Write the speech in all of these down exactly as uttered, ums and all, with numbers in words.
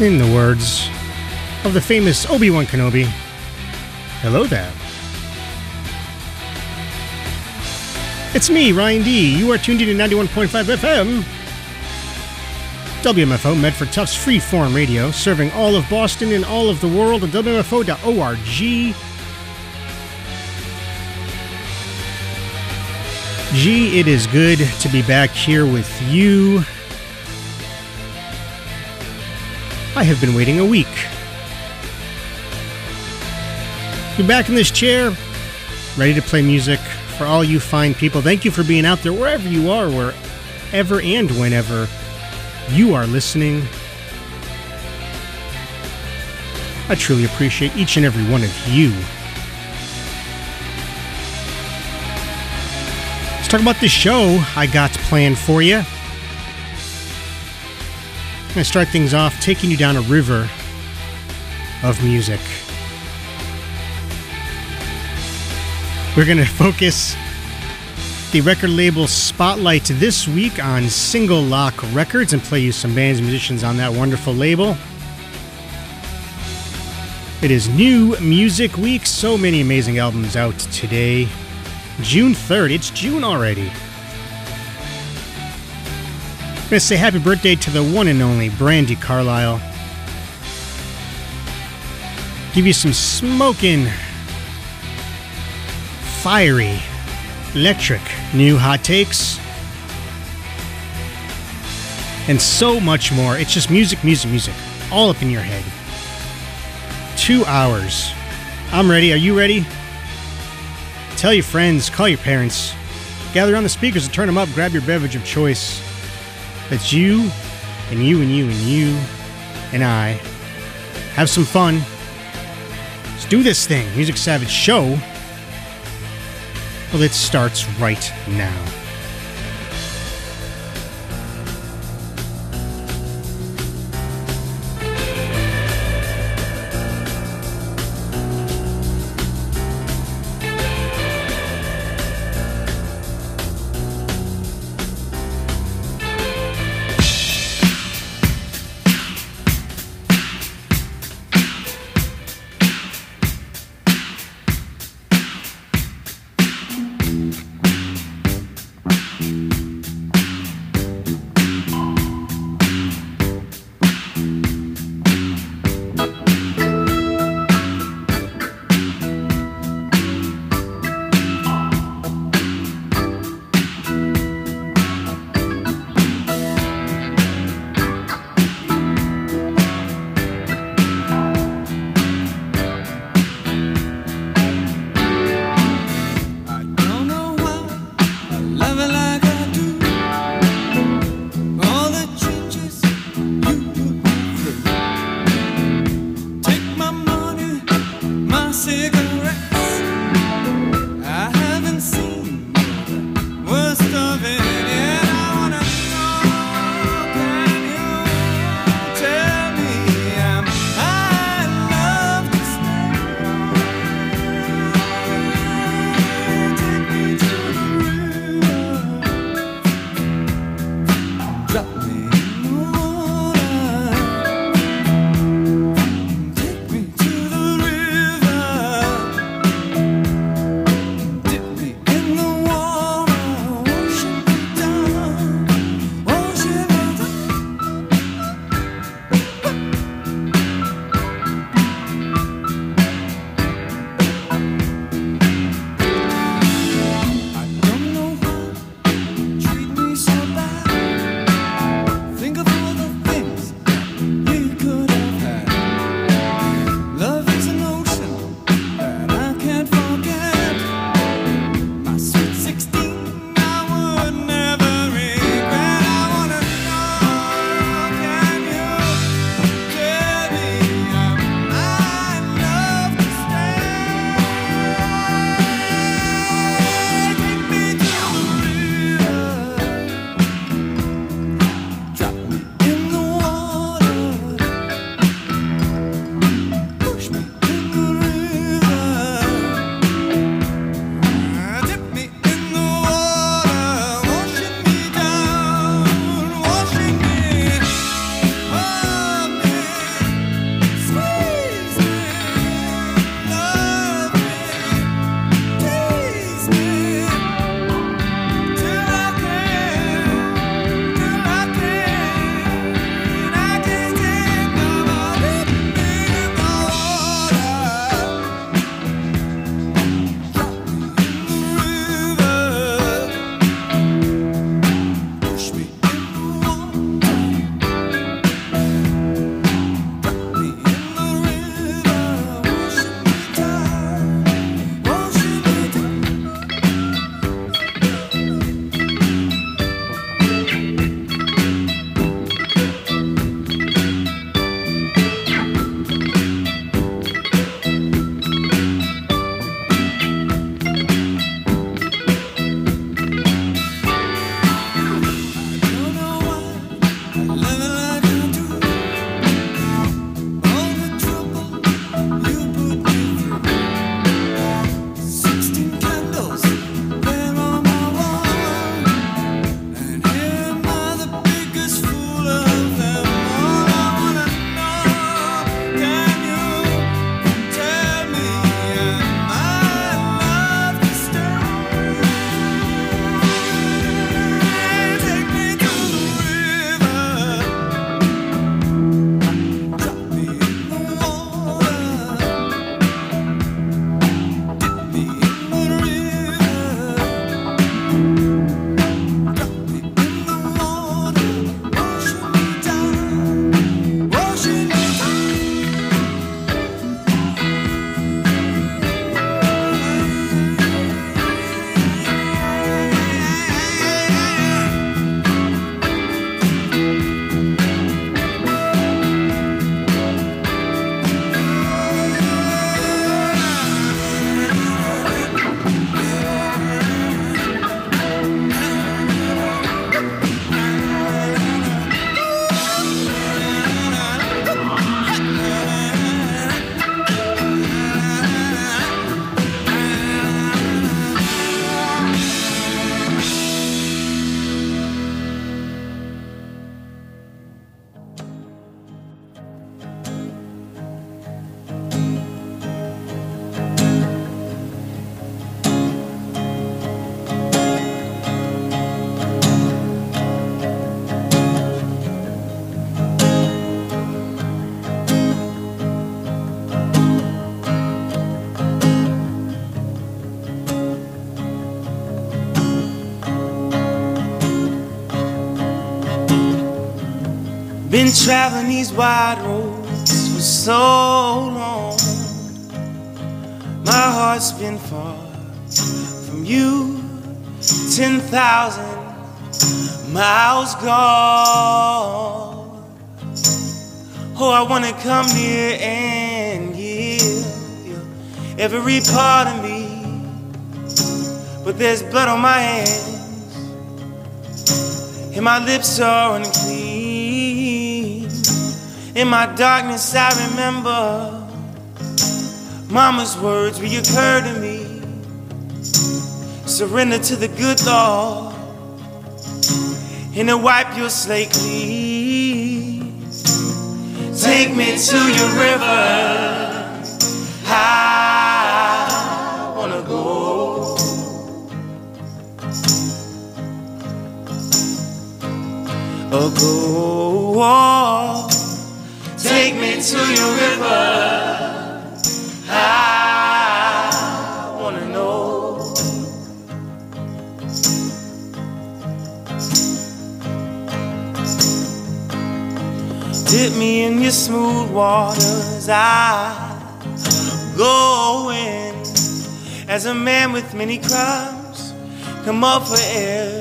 In the words of the famous Obi-Wan Kenobi, hello there. It's me, Ryan D. You are tuned in to ninety-one point five F M. W M F O, Medford Tufts Freeform Radio, serving all of Boston and all of the world at W M F O dot org. Gee, it is good to be back here with you. I have been waiting a week. You're back in this chair, ready to play music for all you fine people. Thank you for being out there wherever you are, wherever and whenever you are listening. I truly appreciate each and every one of you. Let's talk about this show I got planned for you. I'm going to start things off taking you down a river of music. We're going to focus the record label spotlight this week on Single Lock Records and play you some bands and musicians on that wonderful label. It is New Music Week. So many amazing albums out today. June third. It's June already. I'm going to say happy birthday to the one and only Brandi Carlile. Give you some smoking, fiery, electric new hot takes. And so much more. It's just music, music, music. All up in your head. Two hours. I'm ready. Are you ready? Tell your friends. Call your parents. Gather on the speakers and turn them up. Grab your beverage of choice. That's you, and you, and you, and you, and I. Have some fun. Let's do this thing. Music Savage Show. Well, it starts right now. Been traveling these wide roads for so long. My heart's been far from you, ten thousand miles gone. Oh, I wanna come near and give you every part of me, but there's blood on my hands and my lips are unclean. In my darkness I remember Mama's words reoccur to me. Surrender to the good Lord and to wipe your slate clean. Take me to your river, I wanna go. Oh, go, take me to your river, I wanna know. Dip me in your smooth waters, I go in. As a man with many crimes, come up for air.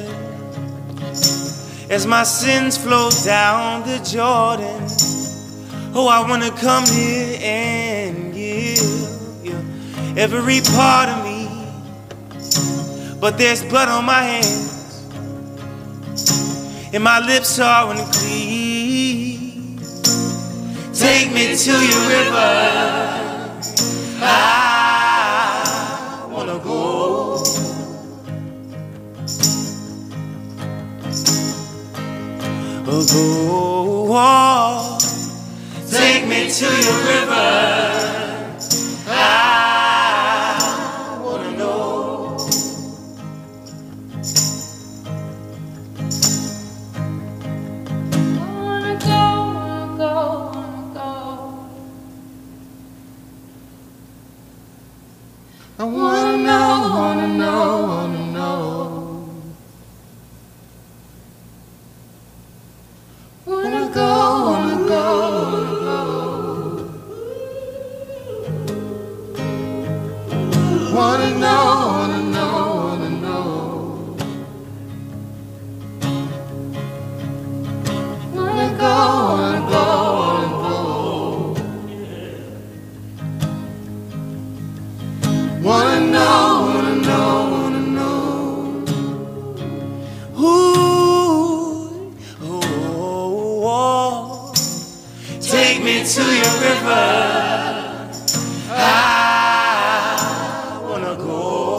As my sins flow down the Jordan, oh, I wanna come here and give you every part of me, but there's blood on my hands and my lips are unclean. Take me to your river, I wanna go. Oh, go, take me to your river, I wanna know. Wanna go, wanna go, wanna go. I wanna know, wanna know, wanna know. Wanna go, wanna go, wanna go. Wanna know, wanna know, wanna know. Wanna go, wanna go, wanna go. Wanna know, wanna know, wanna know. Ooh, oh, oh, oh. Take me to your river, I wanna go.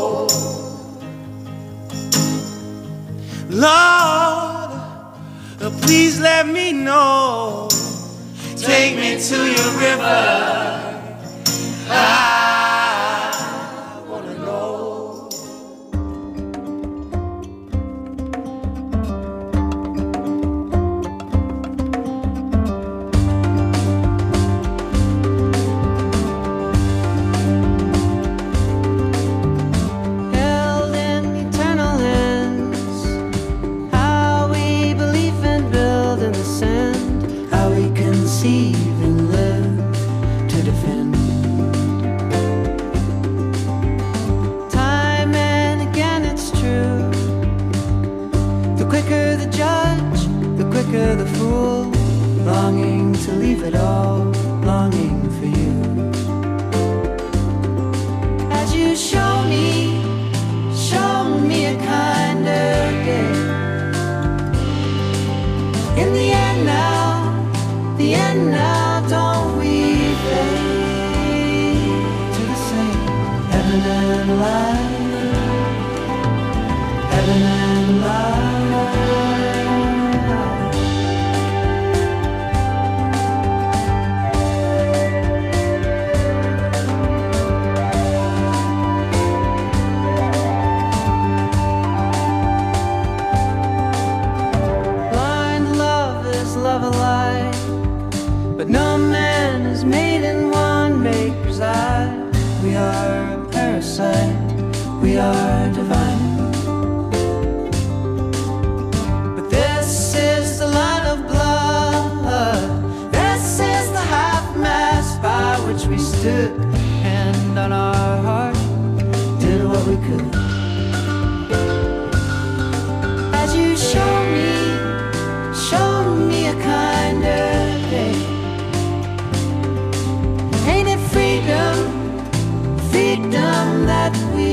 Lord, please let me know. Take me to your river, I wanna know. Held in eternal hands, how we believe and build and ascend, how we conceive and live to defend. Time and again it's true. The quicker the judge, the quicker the fool, longing to leave it all, longing for you. As you show me, show me a kinder day. In the end now, the end now, don't we fade to the same heaven and light, heaven and light. Blind love is love alike, but no man is made in one make preside. We are a parasite, we are divine. But this is the line of blood as we stood, hand on our heart, did what we could. As you show me, show me a kinder day. Ain't it freedom, freedom that we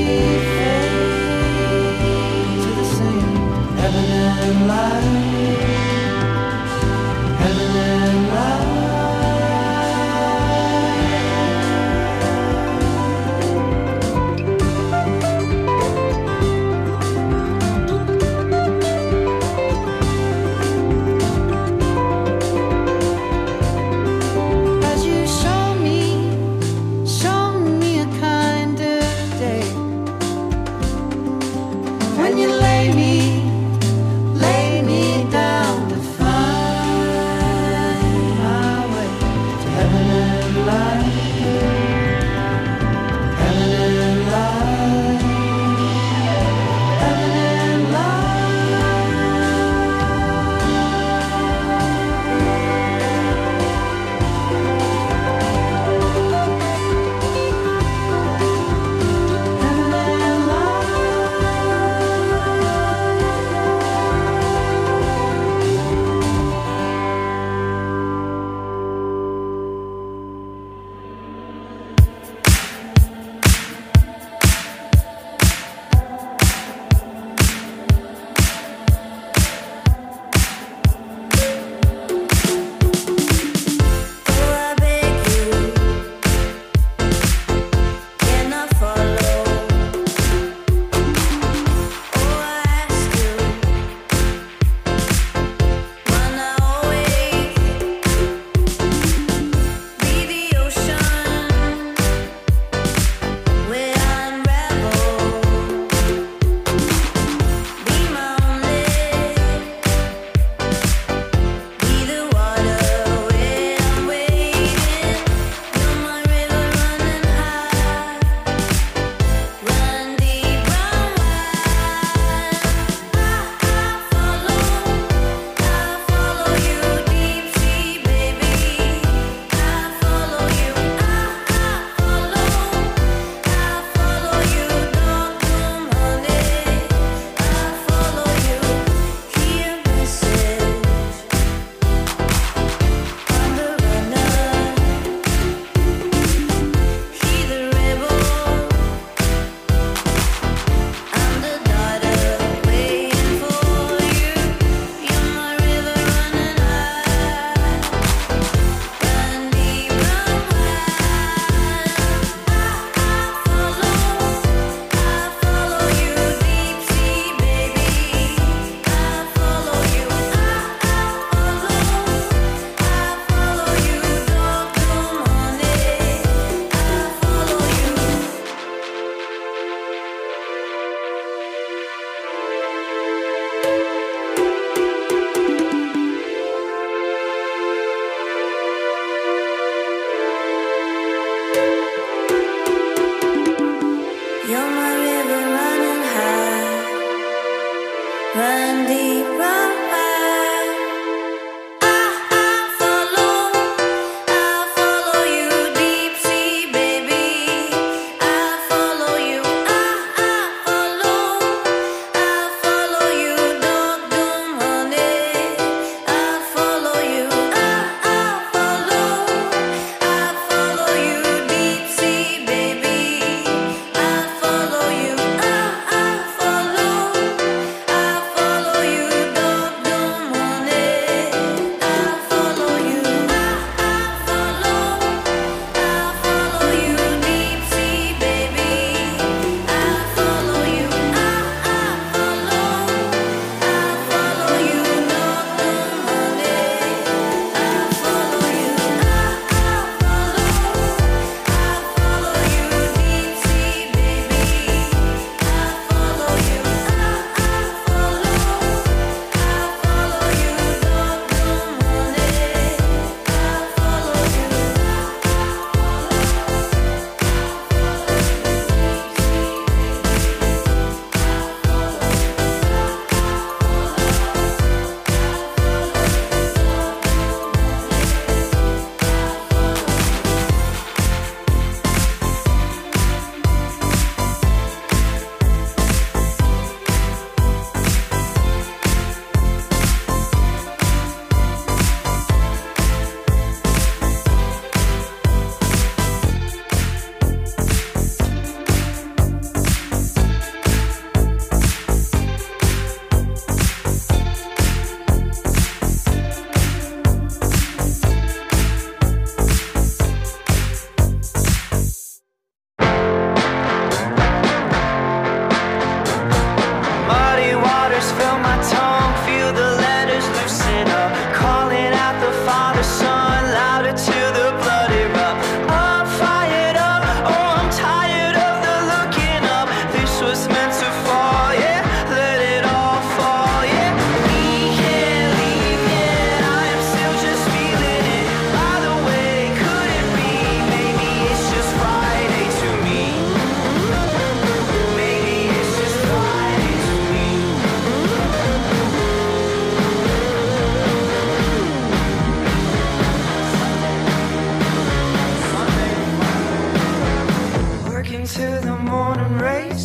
fade to the same heaven and light, heaven and light. When you lay me, lay me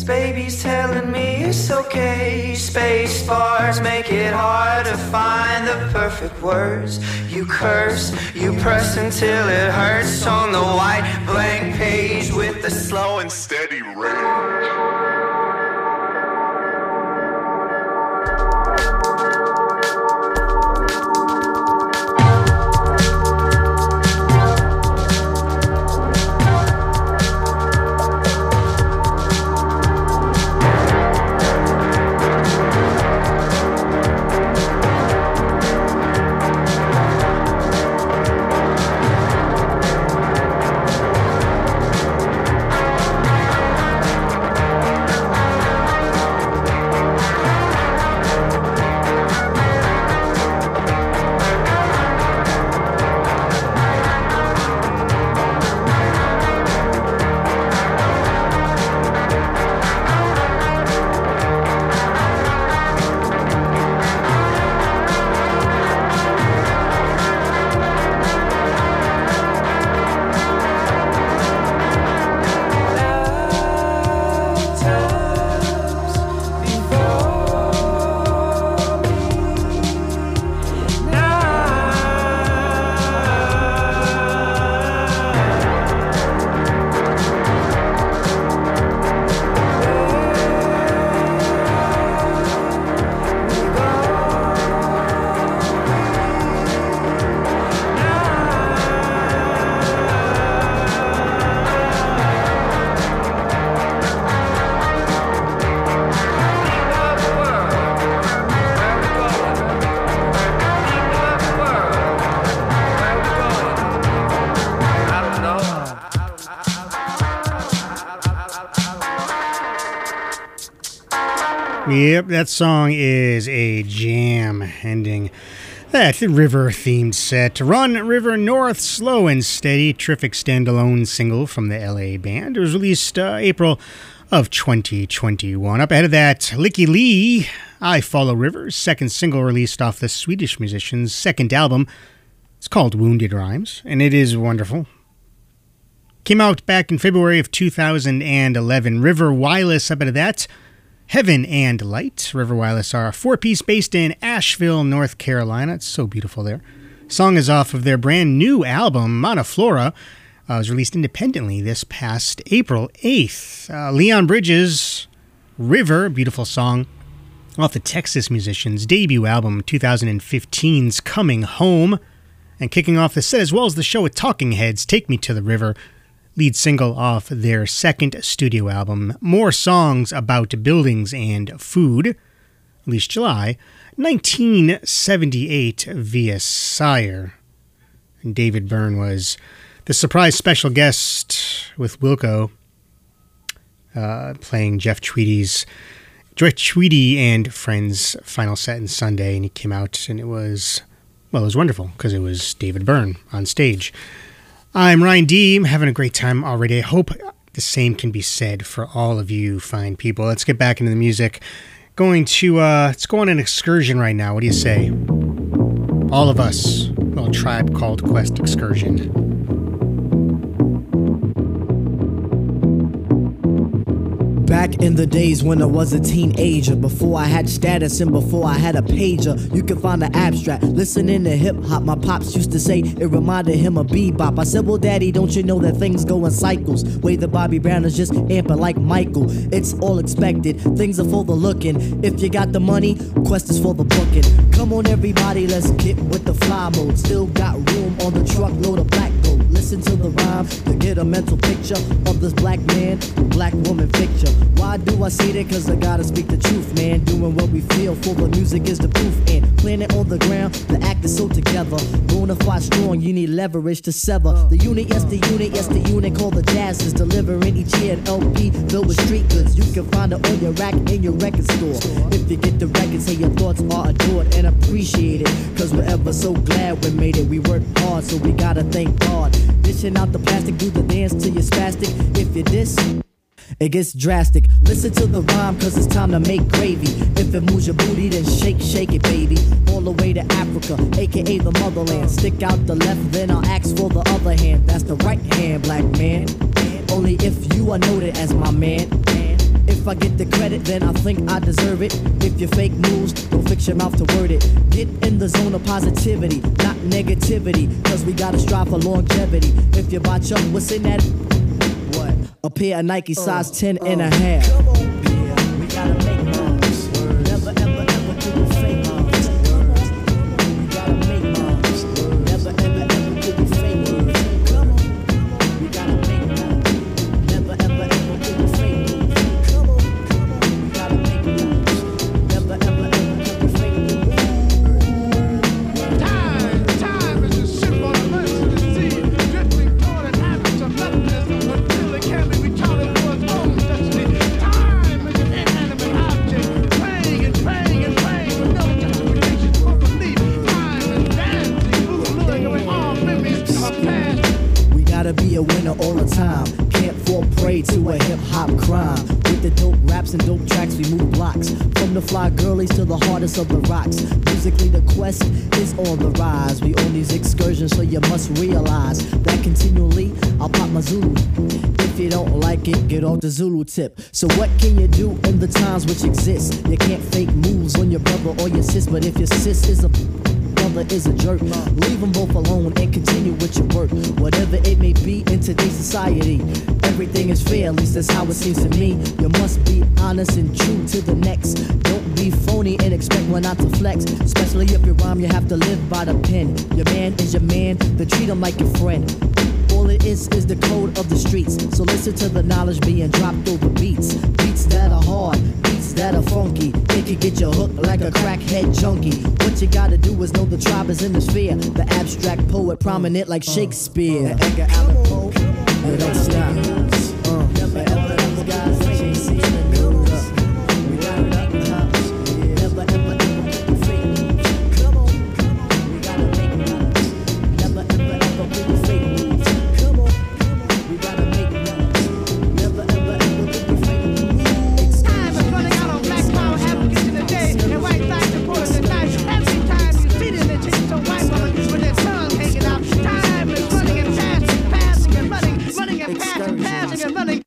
baby's telling me it's okay. Space bars make it hard to find the perfect words. You curse, you press until it hurts on the white blank page with the slow and steady rage. Yep, that song is a jam, ending that river-themed set. Run, River North, Slow and Steady, terrific standalone single from the L A band. It was released uh, April of twenty twenty-one. Up ahead of that, Lykke Li, I Follow Rivers, second single released off the Swedish musician's second album. It's called Wounded Rhymes, and it is wonderful. Came out back in February of two thousand eleven. River Wireless, up ahead of that, Heaven and Light. River Wireless are a four-piece based in Asheville, North Carolina. It's so beautiful there. Song is off of their brand new album, Monoflora. Uh, it was released independently this past April eighth. Uh, Leon Bridges, River, beautiful song, off the Texas Musicians' debut album, twenty fifteen's Coming Home. And kicking off the set as well as the show with Talking Heads, Take Me to the River, lead single off their second studio album, More Songs About Buildings and Food, released July nineteen seventy-eight via Sire. And David Byrne was the surprise special guest with Wilco, uh, playing Jeff Tweedy's Jeff Tweedy and Friends' final set in Sunday, and he came out and it was, well, it was wonderful because it was David Byrne on stage. I'm Ryan D. I'm having a great time already. I hope the same can be said for all of you fine people. Let's get back into the music. Going to, uh, let's go on an excursion right now. What do you say? All of us. A little Tribe Called Quest excursion. Back in the days when I was a teenager, before I had status and before I had a pager, you can find the abstract. Listening to hip hop, my pops used to say it reminded him of bebop. I said, well, daddy, don't you know that things go in cycles? Way the Bobby Brown is just amping like Michael. It's all expected, things are for the looking. If you got the money, Quest is for the booking. Come on, everybody, let's get with the fly mode. Still got room on the truckload of black gold. Listen to the rhyme to get a mental picture of this black man, black woman picture. Why do I say that? Cause I gotta speak the truth, man. Doing what we feel for the music is the proof. And planet on the ground, the act is so together. Bonafide strong, you need leverage to sever. The unit, yes, the unit, yes, the unit called the Jazz is delivering each year an L P filled with street goods. You can find it on your rack in your record store. If you get the record, say your thoughts are adored and appreciated. Cause we're ever so glad we made it. We worked hard, so we gotta thank God. Dishing out the plastic, do the dance till you're spastic. If you diss, it gets drastic. Listen to the rhyme, cause it's time to make gravy. If it moves your booty, then shake, shake it, baby. All the way to Africa, aka the motherland. Stick out the left, then I'll ask for the other hand. That's the right hand, black man. Only if you are noted as my man. If If I get the credit, then I think I deserve it. If you fake moves, don't fix your mouth to word it. Get in the zone of positivity, not negativity, cause we gotta strive for longevity. If you botch up, what's in that? What? A pair of Nike size ten and a half. Yeah, we gotta make moves. Never ever ever do the fake moves. We gotta make moves. Never ever ever do the fake moves. Come on, we gotta make moves. Never ever ever do the fake moves. Come on, we gotta make moves. Never ever ever do the fake moves. Time, time is a symbol of mercy to see, drifting toward an habit of nothingness until it can be retarded for its own destiny. Time is an inanimate object, praying and praying and praying with no justification for belief. Time is dancing, moving, luring away all memories of our past. We gotta be a winner all the time. Can't fall prey to a hip hop crime. With the dope raps and dope tracks, we move blocks. From the fly girlies to the hardest of the rocks. Musically, the quest is on the rise. We on these excursions, so you must realize that continually I'll pop my Zulu. If you don't like it, get off the Zulu tip. So what can you do in the times which exist? You can't fake moves on your brother or your sis, but if your sis is a brother is a jerk, leave them both alone and continue with your work. Whatever it may be in today's society, everything is fair, at least that's how it seems to me. You must be honest and true to the next. Don't be phony and expect one not to flex. Especially if you rhyme, you have to live by the pen. Your man is your man, then treat him like your friend. All it is is the code of the streets. So listen to the knowledge being dropped over beats. Beats that are hard, beats that are funky. It can get you hooked like a crackhead junkie. What you gotta do is know the tribe is in the sphere. The abstract poet prominent like Shakespeare. The Edgar Allan Poe, you don't stop. Uh, never ever ever guys chasing the news. We gotta make moves. Never ever ever do the fake moves. Come on, we gotta make moves. Never ever ever do the fake moves. Come on, we gotta make moves. Never ever ever do the fake moves. Time is running out on black power advocates in the day and white side supporters at night. Every time you see them, they chase some white woman with their tongue hanging out. Time is running and passing, passing and running, running and passing, passing and running.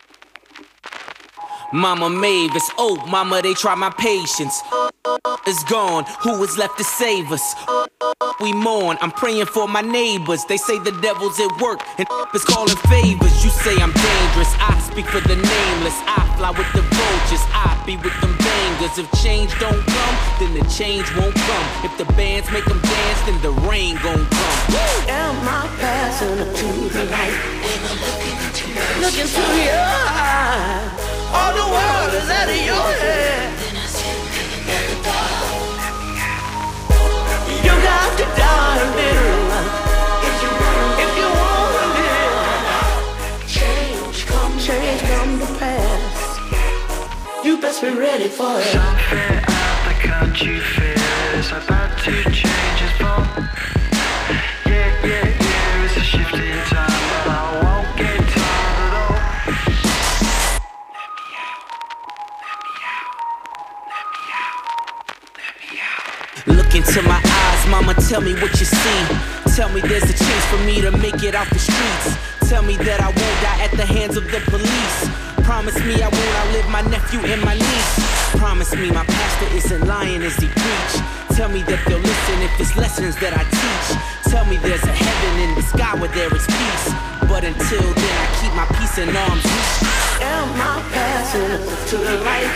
Mama Mavis, oh mama, they try my patience. It's gone, who is left to save us? We mourn, I'm praying for my neighbors. They say the devil's at work and is calling favors. You say I'm dangerous, I speak for the nameless. I fly with the vultures, I be with them bangers. If change don't come, then the change won't come. If the bands make them dance, then the rain gon' come. Am I passing to the light? Look into your eyes. All the world is out of your head. You got to die a little if you want to live. Change come, change come to pass. You best be ready for it. Something out the country feels about to change its form. Yeah, yeah, yeah, it's a shift in time, but I won't get tired at all. Let me out, let me out, let me out, let me out. Look into my eyes, mama, tell me what you see. Tell me there's a chance for me to make it out the streets. Tell me that I won't die at the hands of the police. Promise me I won't outlive my nephew and my niece. Promise me my pastor isn't lying as he preach. Tell me that they'll listen if it's lessons that I teach. Tell me there's a heaven in the sky where there is peace. But until then I keep my peace in arm's reach. Am I passing to the light?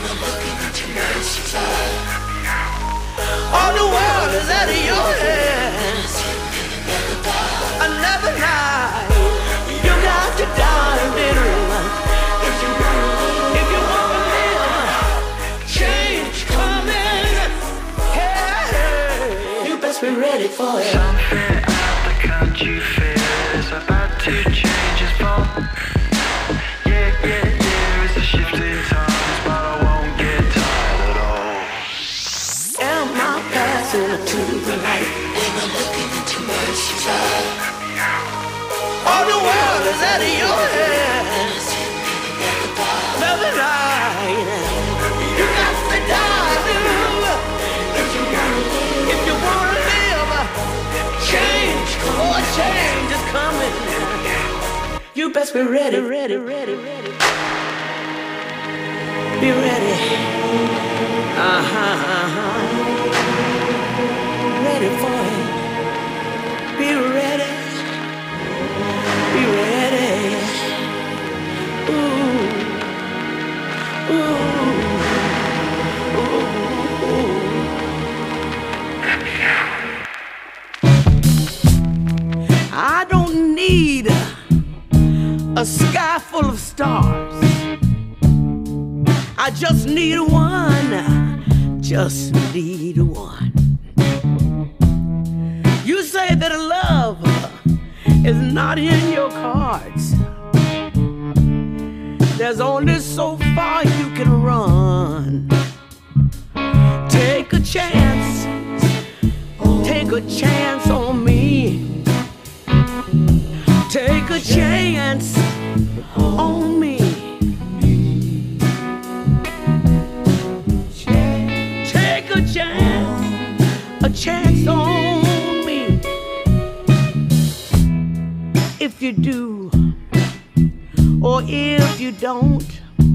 All the world is out of your hands. Another night, you got to die a little. If you if you want to live, change coming. Hey, you best be ready for it. Something out the country feels about to change its form. Yeah, yeah, yeah, it's a shift in times, but I won't get tired at all. Am I passing to the light? Am I looking into mercy's eye? All the world is out of your hands. Another night, you got to die, dude. If you wanna live, if you wanna live, change, oh, change is coming. You best be ready, ready, ready, ready. Be ready. Uh-huh, uh-huh. Ready for it. Be ready. Be ready. Ooh. Ooh. I don't need a sky full of stars. I just need one, just need one. You say that love is not in your cards. There's only so far you can run. Take a chance, take a chance on me. Take a chance on me. Take a chance, a chance on me. If you do, or if you don't,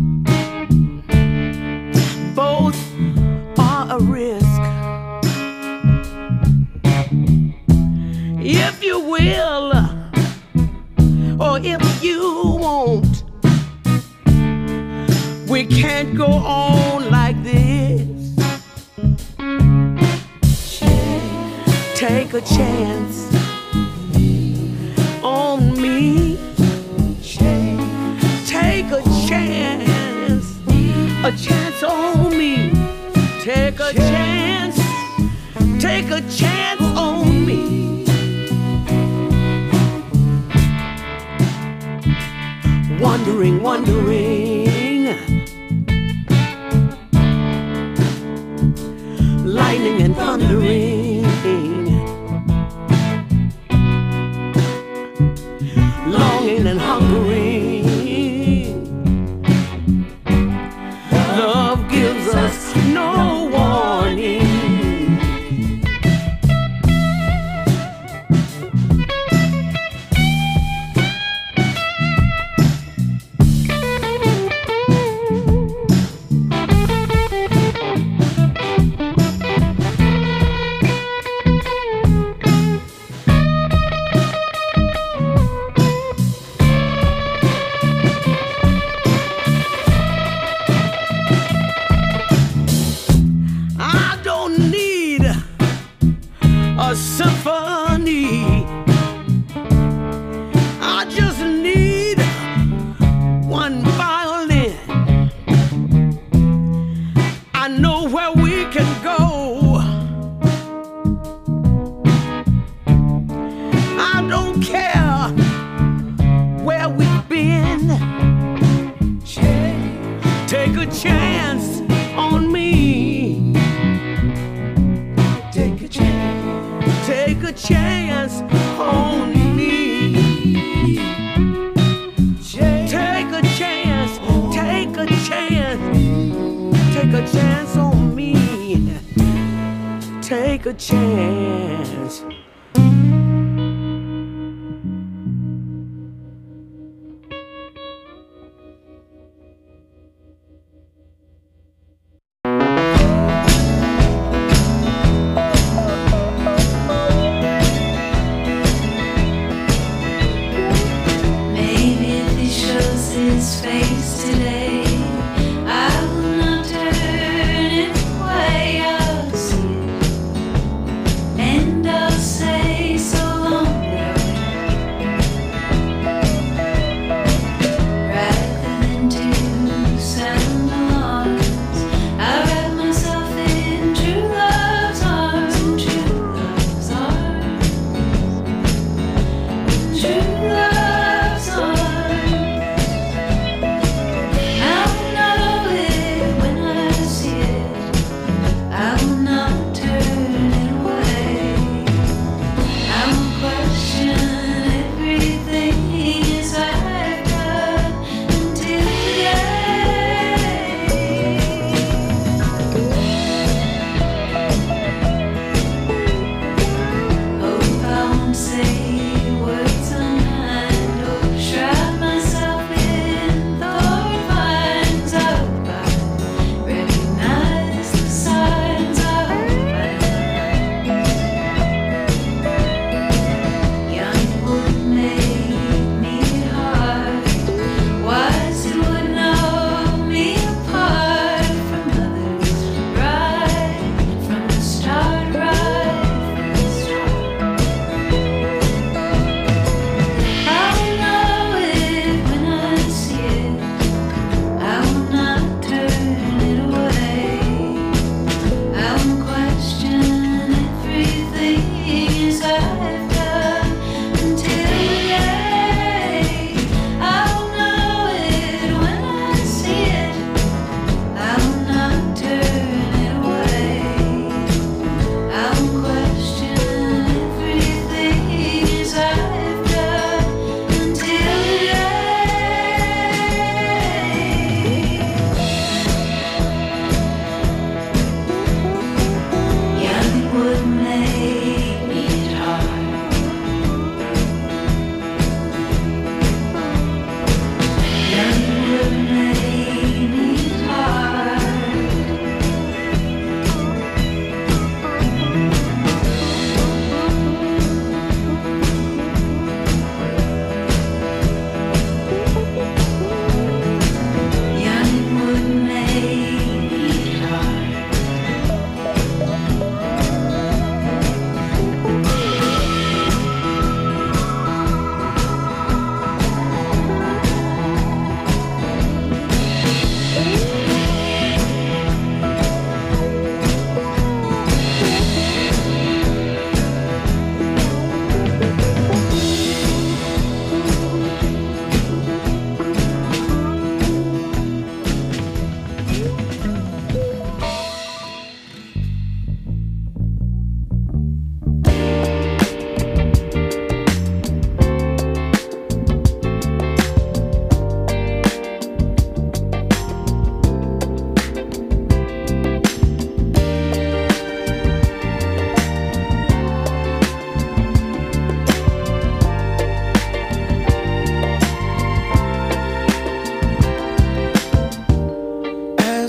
both are a risk. If you will, or if you won't, we can't go on like this. Take a chance on me. Take a chance, a chance on me. Take a chance, take a chance on me. Wondering, wondering, lightning and thundering, longing and hungering. Love gives us no warning. A symphony. I just need one violin. I know where we can go. I don't care where we've been. Take a chance on me. Take a chance. Take a chance on me. Take a chance, take a chance, take a chance on me. Take a chance.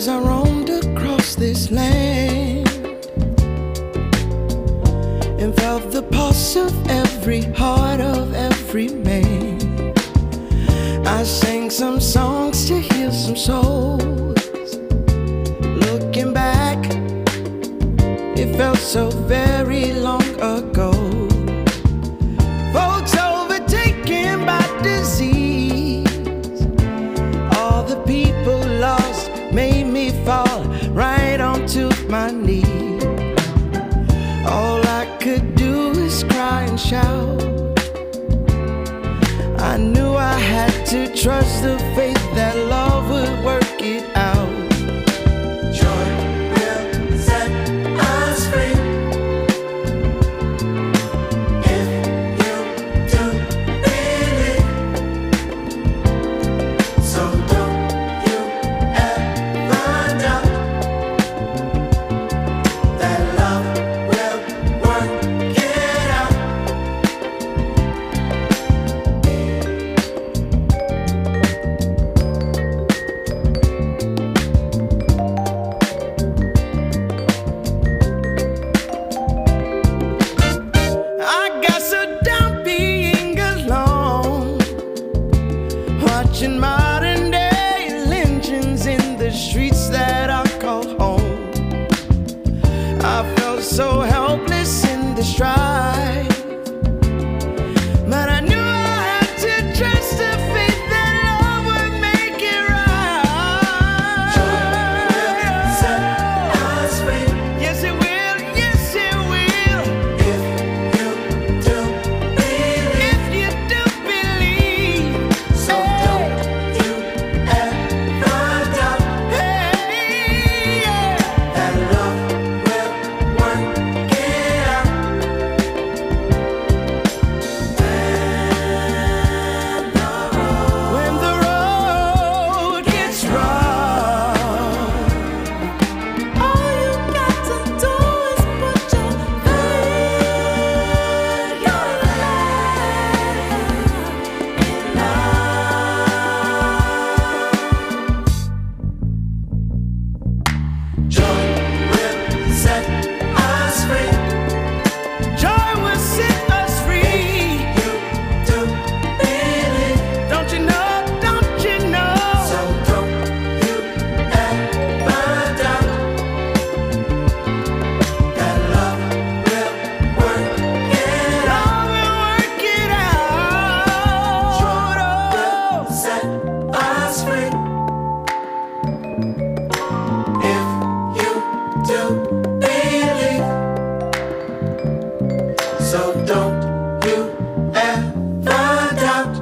As I roamed across this land and felt the pulse of every heart of every man, I sang some songs to heal some souls. Looking back, it felt so very long ago. Folks overtaken by disease, all the people lost made me fall right onto my knees. All I could do is cry and shout. I knew I had to trust the faith that love would work it out. Joy will set us free if you do believe. So don't you ever doubt that love will work it out. I got so down being alone, watching modern day lynchings in the streets that I call home. I felt so helpless in the strife, but I knew I had to trust the faith that love would make it right. Joy will set us free. Yes, it will. Yes, it will. If you do believe. If you do believe. So don't you ever doubt. Hey, yeah. That love will work it out. When the road gets rough, all you got to do is put your faith, your life in love. Joy will set us free. Joy will set us free. You do believe. Don't you know? Don't you know? So don't you ever doubt that love will work it out. Love will work it out. Joy will set us free. If you do believe. So don't you ever doubt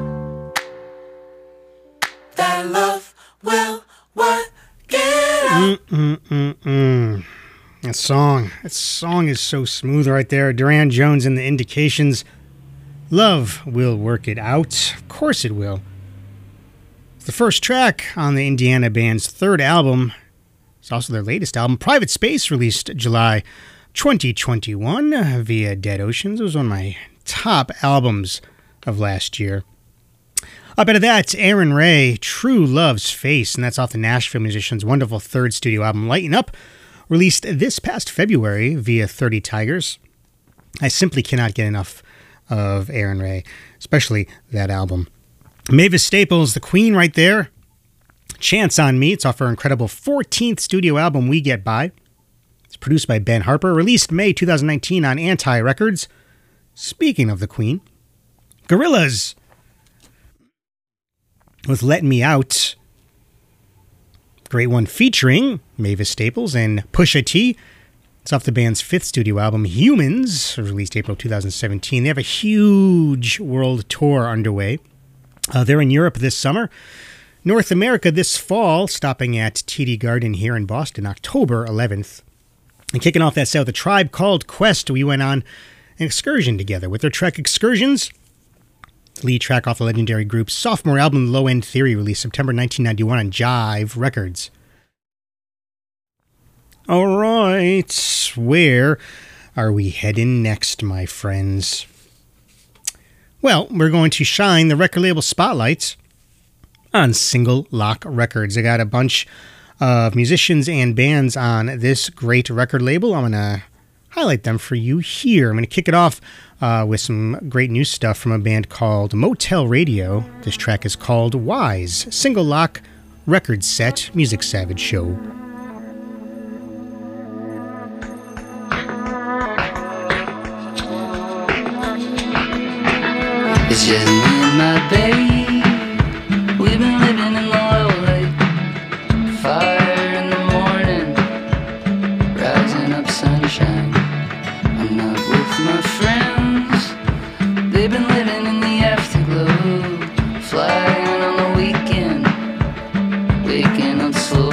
that love will work it out. Mm-mm-mm-mm. That song. That song is so smooth right there. Duran Jones and the Indications. Love will work it out. Of course it will. It's the first track on the Indiana band's third album. It's also their latest album, Private Space, released July twenty twenty-one via Dead Oceans. It was one of my top albums of last year. Up out of that, Aaron Ray, True Love's Face, and that's off the Nashville musician's wonderful third studio album, Lighten Up, released this past February via thirty Tigers. I simply cannot get enough of Aaron Ray, especially that album. Mavis Staples, The Queen right there. Chance on Me, it's off her incredible fourteenth studio album, We Get By. It's produced by Ben Harper, released May twenty nineteen on Anti Records. Speaking of the Queen, Gorillaz with Let Me Out. Great one featuring Mavis Staples and Pusha T. It's off the band's fifth studio album, Humans, released April twenty seventeen. They have a huge world tour underway. Uh, they're in Europe this summer, North America this fall, stopping at T D Garden here in Boston, October eleventh. And kicking off that set with A Tribe Called Quest, we went on an excursion together with their track Excursions, lead track off the legendary group's sophomore album, Low End Theory, released September nineteen ninety-one on Jive Records. All right, where are we heading next, my friends? Well, we're going to shine the record label spotlights on Single Lock Records. I got a bunch of musicians and bands on this great record label. I'm going to highlight them for you here. I'm going to kick it off uh, with some great new stuff from a band called Motel Radio. This track is called Wise, single lock, record set, Music Savage Show. It's just me and my babe. We've been living in the lowlight. Fire in the morning, rising up sunshine. I'm not with my friends. They've been living in the afterglow. Flying on the weekend, waking up slowly.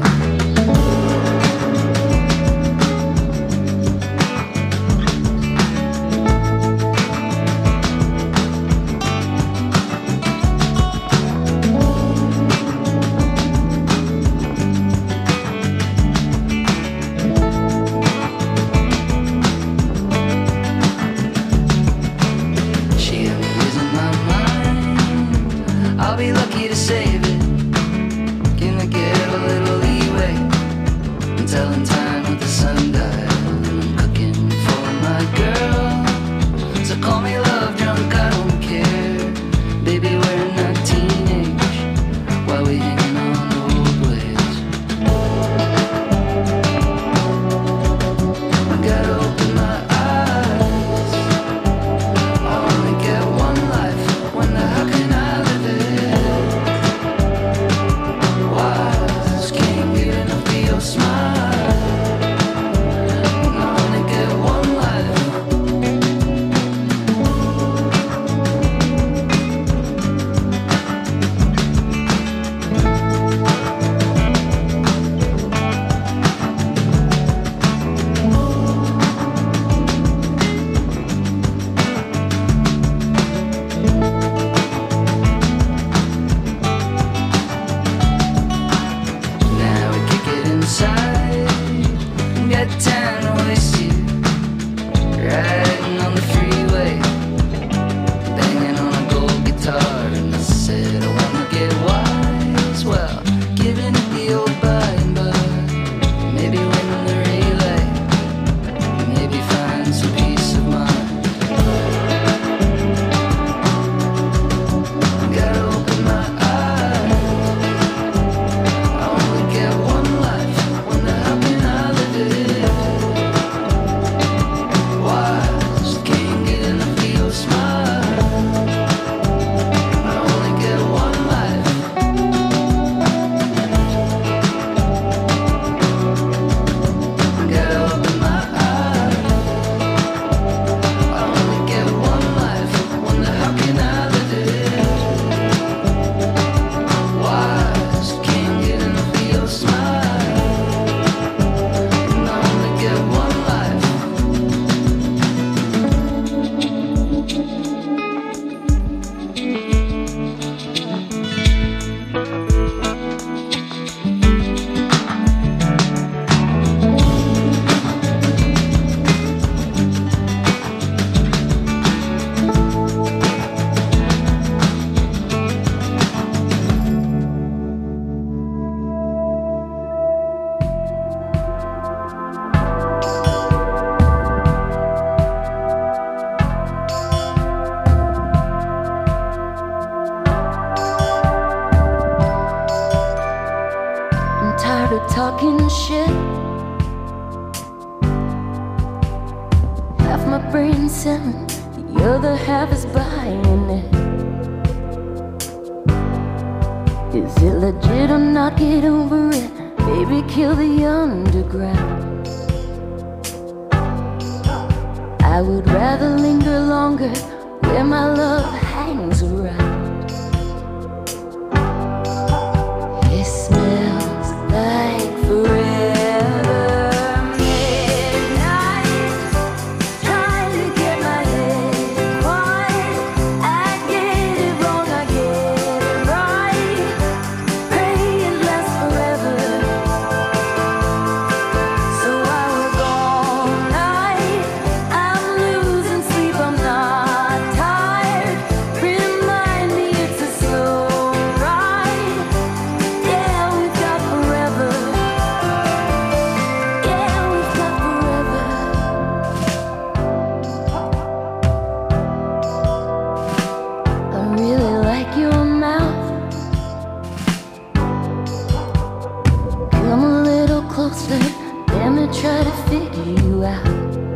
Talking shit. Half my brain's selling, the other half is buying it. Is it legit or not? Get over it. Baby, kill the underground. I would rather linger longer where my love hangs around. It smells like forever. Midnight, trying to get my head quiet. I get it wrong, I get it right. Pray it lasts forever. So I work all night. I'm losing sleep, I'm not tired. Remind closer, let me try to figure you out.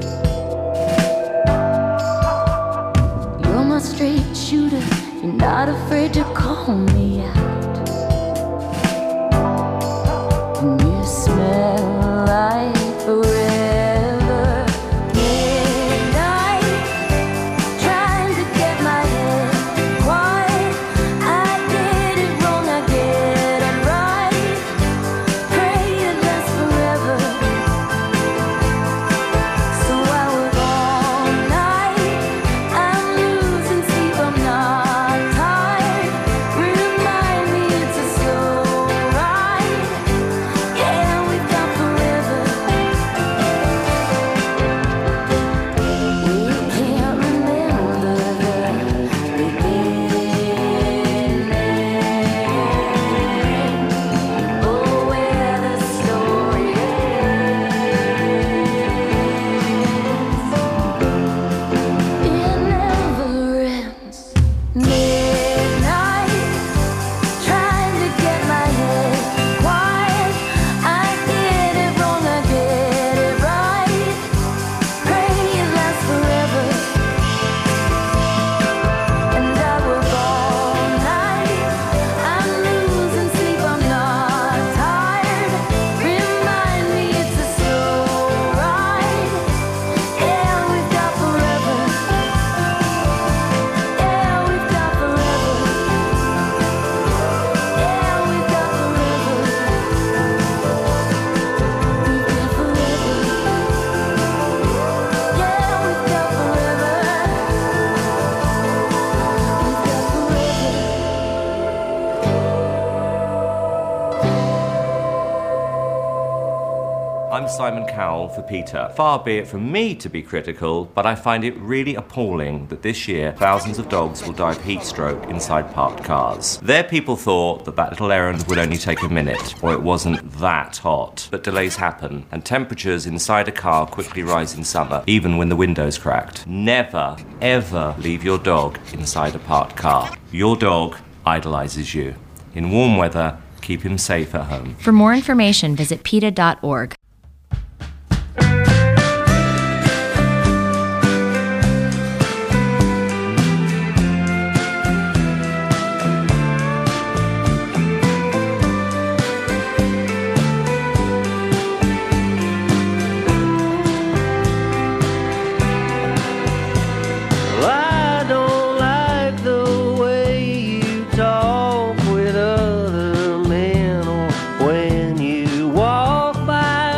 You're my straight shooter, you're not afraid to call me out. And you smell like forever. Midnight, trying to get my head quiet. I did it wrong, I get it right. Pray it lasts forever. So I work all night. I'm losing sleep, I'm not tired. Remind me it's a slow ride. Yeah, we've got forever. We can't remember the beginning. Oh, where the story ends. It never ends. Midnight, trying to get my head quiet. I did it wrong, I get it right. Pray it lasts forever. And I work all night. I'm losing sleep, I'm not tired. Remind me it's a slow ride. Yeah, we've got forever. Yeah, we've got forever. Yeah, we've got forever. We've got forever. Yeah, we've got forever. I'm Simon Cowell for PETA. Far be it from me to be critical, but I find it really appalling that this year thousands of dogs will die of heat stroke inside parked cars. Their people thought that that little errand would only take a minute, or it wasn't that hot. But delays happen, and temperatures inside a car quickly rise in summer, even when the window's cracked. Never, ever leave your dog inside a parked car. Your dog idolizes you. In warm weather, keep him safe at home. For more information, visit PETA dot org. Well, I don't like the way you talk with other men, or when you walk by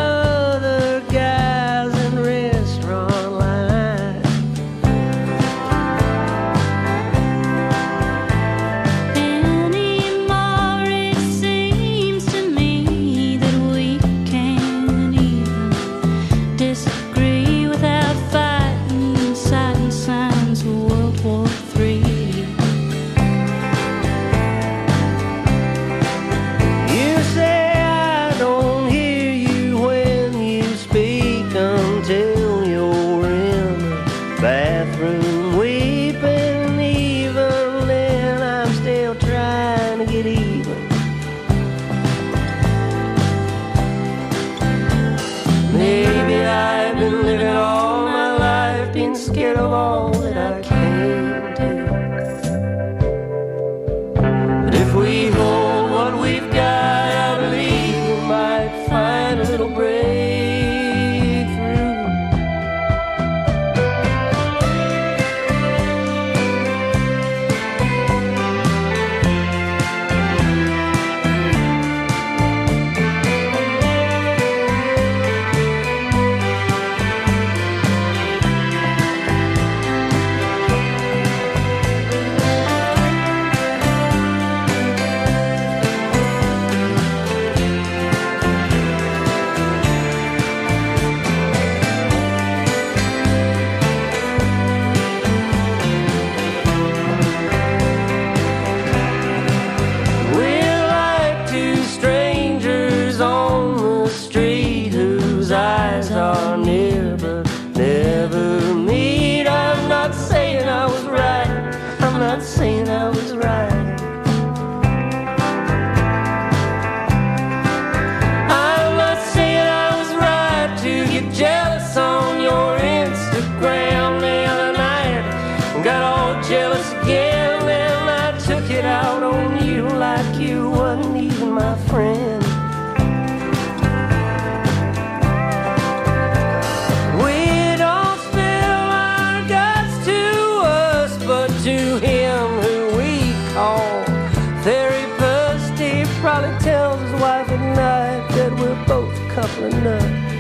Charlie tells his wife at night that we're both a couple of nuts.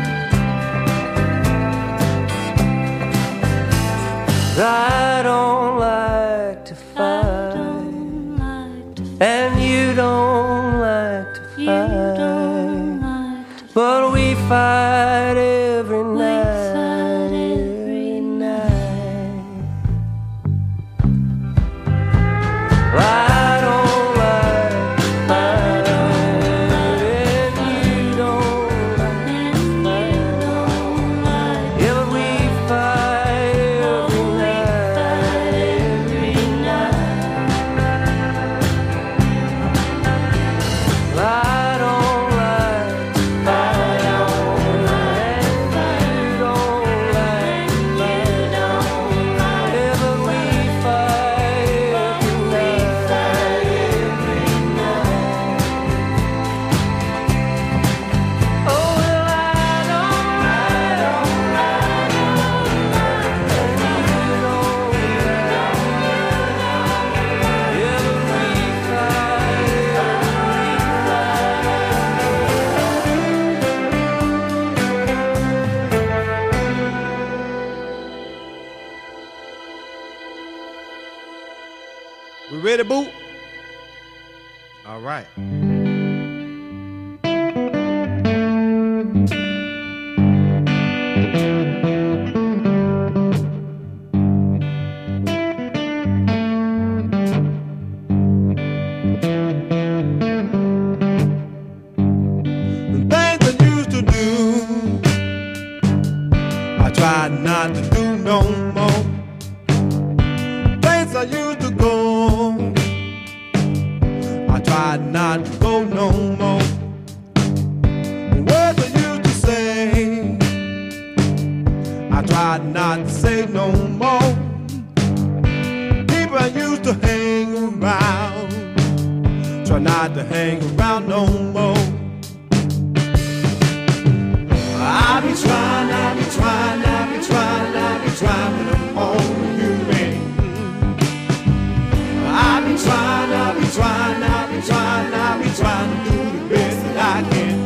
I don't like to fight, and you don't like to fight, but we fight every night, every night. I don't like to fight, and you don't like to fight, yeah, but we fight every night, every night. I don't like to fight, and you don't like to fight, yeah, but we fight every night, every night. Oh, well, I don't, I don't, I don't like, and you don't like, yeah, but we fight We ready, boo? All right. The things I used to do, I try not to do no more. Place I used to go, I try not to go no more. The words I used to say, I try not to say no more. People I used to hang around, try not to hang around no more. I be trying, I be trying, I be trying, I be trying, but I'm only human. I be trying, I be trying, I be trying, I be trying to do the best that I can.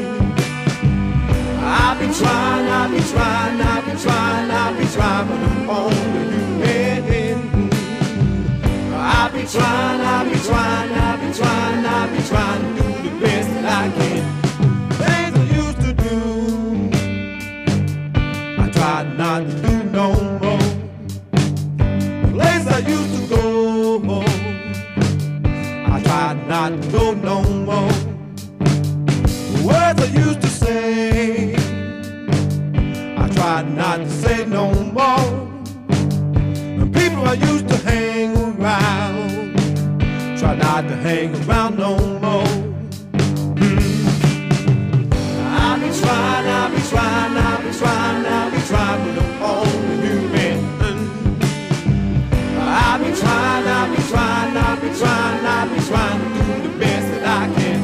I be trying, I be trying, I be trying, I be trying, but I'm only human. I be trying, I be trying, I be trying, I be trying to do the best that I can. Things I used to do, I try not to do no more. The place I used to go, I try not to go no more. The words I used to say, I try not to say no more. The people I used to hang around, try not to hang around no more. I be trying, I be trying, I be trying, I be trying, but I'm only human. I be trying, I be trying, I be trying, I be trying to do the best that I can.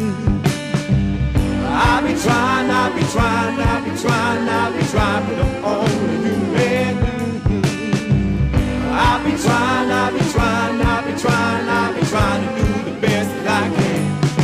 I be trying, I be trying, I be trying, I be trying, but I'm only human. I be trying, I be trying, I be trying, I be trying to do the best that I can.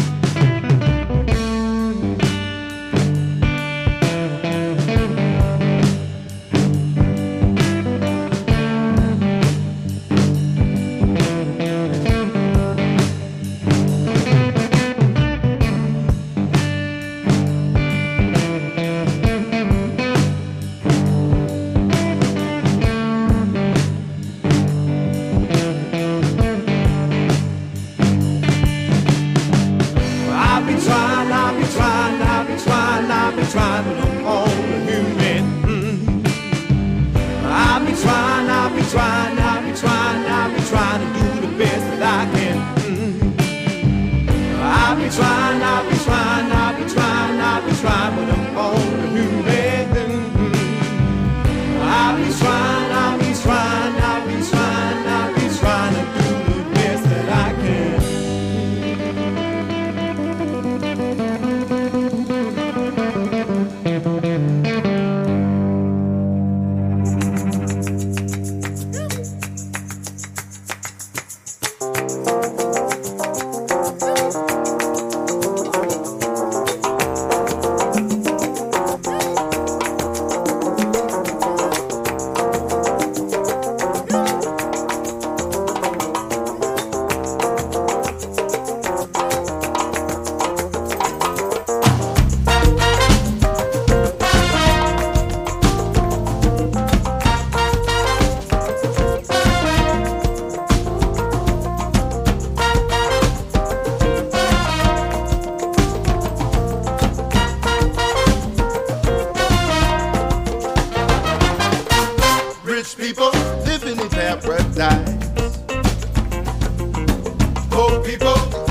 Trying, but I'm only human. Mm. I'll be trying, I'll be trying, I'll be trying, I'll be trying to do the best that I can. Mm. I'll be trying, I'll be trying, I'll be trying, I'll be trying, but I'm only human. Mm. I'll be trying, I'll be trying, I'll be trying, I'll be trying to do the best that I can.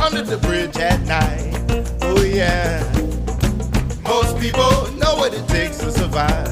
under the bridge at night. Oh yeah. Most people know what it takes to survive.